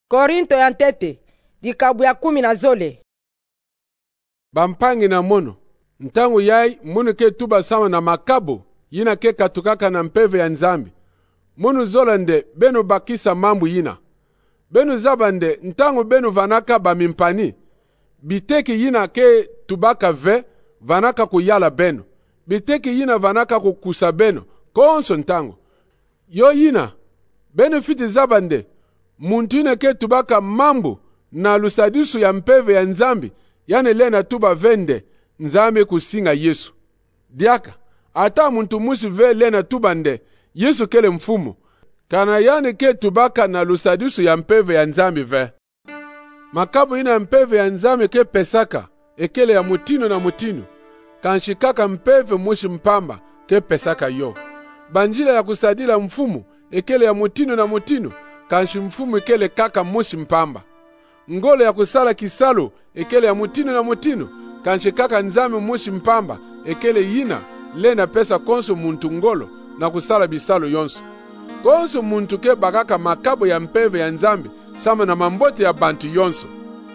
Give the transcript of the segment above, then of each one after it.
Korinto ya ntete dikabu ya 10. Bampangi na mono ntangu yai munu ke tuba sama na makabo yina ke katukaka na mpeve ya nzambi. Munu zolande benu bakisa mambu yina. Benu zabande ntangu benu vanaka bamimpani. Biteki yina ke tubaka ve vanaka kuyala benu. Biteki yina vanaka kukusa benu konso ntangu. Yo yina benu fiti zabande muntu yina ke tubaka mambu na lusadisu ya mpeve ya nzambi yani lena tuba vende nzambe kusinga Yesu. Diaka ata muntu musi ve lena tubande Yesu kele mfumu kana yani ke tubaka na lusadisu ya mpeve ya nzambi ve. Makabu ina mpeve ya nzambi ke pesaka ekele ya mutino na mutino kanshikaka mpeve mushi mpamba ke pesaka yo. Banjila ya kusadila mfumu ekele ya mutino na mutino kanshi mfumu ekele kaka mushi mpamba. Ngolo ya kusala kisalo ekele ya mutino na mutino kanshi kaka nzambe mushi mpamba ekele yina lena pesa konso muntu ngolo na kusala bisalo yonso. Konso muntu ke bakaka makabo ya mpeve ya nzambe sama na mambote ya bantu yonso.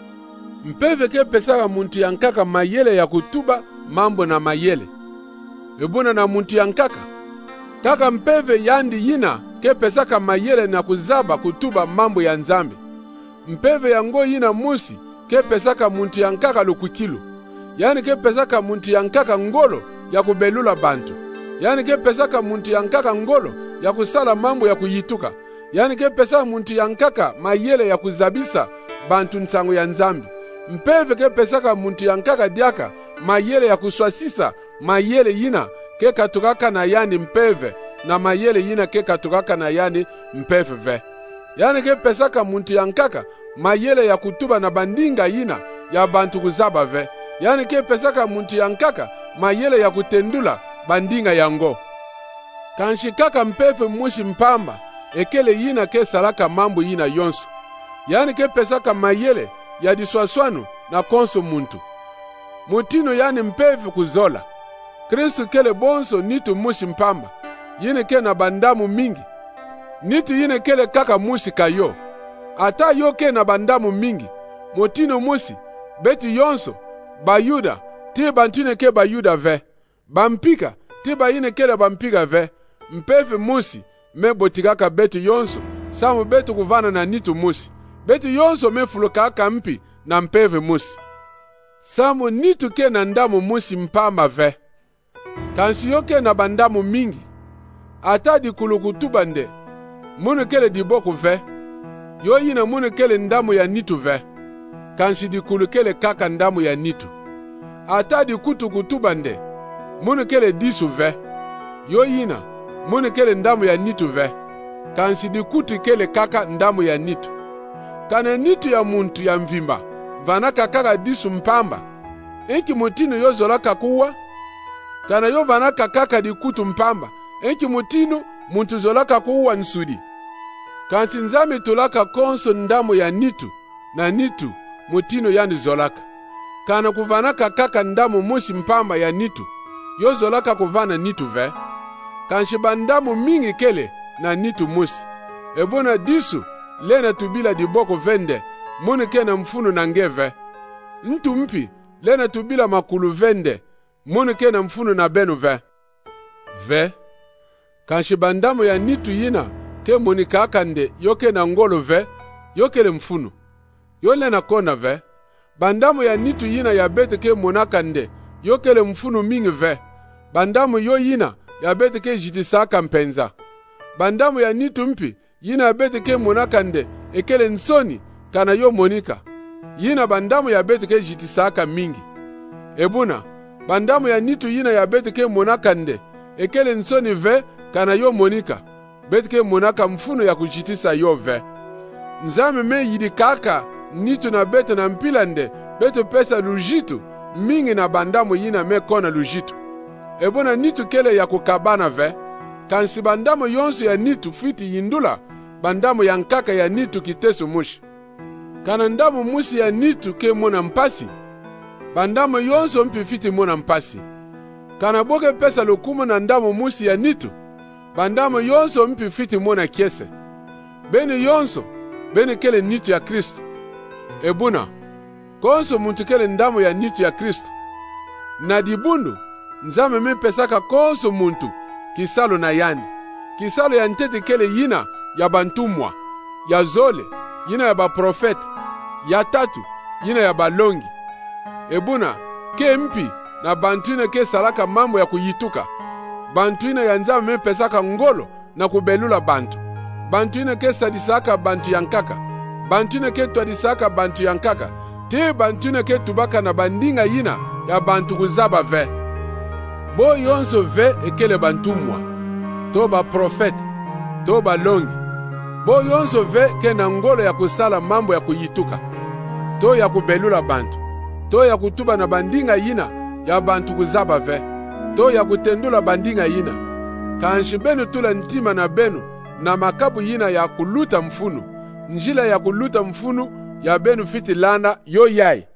Mpeve ke pesaka muntu yankaka mayele ya kutuba mambo na mayele. Ebuna na muntu yankaka kaka mpeve yandi yina ke pesaka mayele na kuzaba kutuba mambo ya nzambe. Mpeve yango yina musi ke pesaka muntu yankaka lukukilo. Yani ke pesaka muntu yankaka ngolo ya kubelula bantu. Yani ke pesaka muntu yankaka ngolo ya kusala mambo ya kuyituka. Yani ke pesaka muntu yankaka mayele ya kuzabisa bantu nsango ya nzambi. Mpeve ke pesaka muntu yankaka diaka mayele ya kuswasisa mayele yina ke katukaka na yani mpeve na mayele yina ke katukaka na yani mpeve ve. Yani ke pesaka muntu yankaka mayele ya kutuba na bandinga yina ya bantu kuzaba ve. Yani ke pesaka muntu yankaka mayele ya kutendula bandinga yango. Kanshikaka mpeve mushi mpamba ekele yina ke salaka mambo yina yonso. Yani ke pesaka mayele ya diswaswanu na konso muntu. Mutino yani mpeve kuzola. Kristu kele bonso nitu mushi mpamba. Yine ke na bandamu mingi. Nitu yine kele kaka mushi kayo. Ata yo ke na bandamu mingi. Mutino mushi betu yonso bayuda ti bantine ke bayuda ve. Bampika ti bayine kele bampika ve. Mpeve mushi me botikaka betu yonso samu betu kuvana na nitu mushi. Betu yonso me fulukaka mpi na mpeve mushi. Samu nitu ke na ndamu mushi mpamba ve. Kansi yo ke na bandamu mingi. Ata di kulukutuba nde munu kele di boku ve. Yo yina munu kele ndamu ya nitu ve. Kansi di kulu kele kaka ndamu ya nitu. Ata di kutu kutuba nde munu kele disu ve. Yo yina munu kele ndamu ya nitu ve. Kansi di kutu kele kaka ndamu ya nitu. Kana nitu ya muntu ya mvimba vanaka kaka disu mpamba. Enki mutino yo zolaka kuwa. Kana yo vanaka kaka di kutu mpamba. Enki mutino muntu zolaka kuwa nsudi. Kansi nzambi tulaka konso ndamu ya nitu na nitu mutino yani zolaka. Kana kuvanaka kaka ndamu mushi mpamba ya nitu yo zolaka kuvana nitu ve. Kanshi bandamu mingi kele na nitu mushi. Ebona disu lena tubila diboko vende munu kena mfunu na ngeve. Ntu mpi lena tubila makulu vende munu kena mfunu na benu ve. Ve kanshi bandamu ya nitu yina ke muni kakande yoke na ngolo ve yoke le mfunu yole na kona ve. Bandamu ya nitu yina ya bete ke monakande yoke le mfunu mingi ve. Bandamu yo yina ya bete ke jitisaka mpenza. Bandamu ya nitu mpi yina ya bete ke monakande ekele nsoni kana yo monika. Yina bandamu ya bete ke jitisaka mingi. Ebuna bandamu ya nitu yina ya bete ke monakande ekele nsoni ve kana yo monika. Bete ke monaka mfunu ya kujitisa yo ve. Nzame me yidi kaka nitu na bete na mpilande bete pesa lujitu mingi na bandamu yina me kona lujitu. Ebona nitu kele ya kukabana ve. Kansi bandamu yonso ya nitu fiti yindula bandamu ya nkaka ya nitu kitesu mushi. Kana ndamu mushi ya nitu ke mona mpasi. Bandamu yonso mpi fiti mona mpasi. Kana boke pesa lukumu na ndamu mushi ya nitu. Bandamu yonso mpi fiti mona kiese. Beni yonso beni kele nitu ya Kristo. Ebuna, konso muntu kele ndamu ya nitu ya Kristo. Na dibundu, Nzambe mipesaka konso muntu kisalo na yandi. Kisalo ya ntete kele yina ya bantumwa, ya zole, yina ya baprofete, ya tatu, yina ya balongi. Ebuna, ke mpi na bantuine ke salaka mambo ya kuyituka. Bantuine ya Nzambe mipesaka ngolo na kubelula bantu. Bantuine ke sadisaka bantu yankaka. Bantuine ke twadisaka bantu yankaka. Te bantuine ke tubaka na bandinga yina ya bantu kuzaba ve. Bo yonso ve ekele bantumwa. To ba profete, to ba longi. Bo yonso ve ke na ngolo ya kusala mambo ya kuyituka. To ya kubelula bantu. To ya kutuba na bandinga yina ya bantu kuzaba ve. To ya kutendula bandinga yina. Kanshi benu tula ntima na benu na makabu yina ya kuluta mfunu. Njila ya kuluta mfunu ya benu fiti landa yo yai.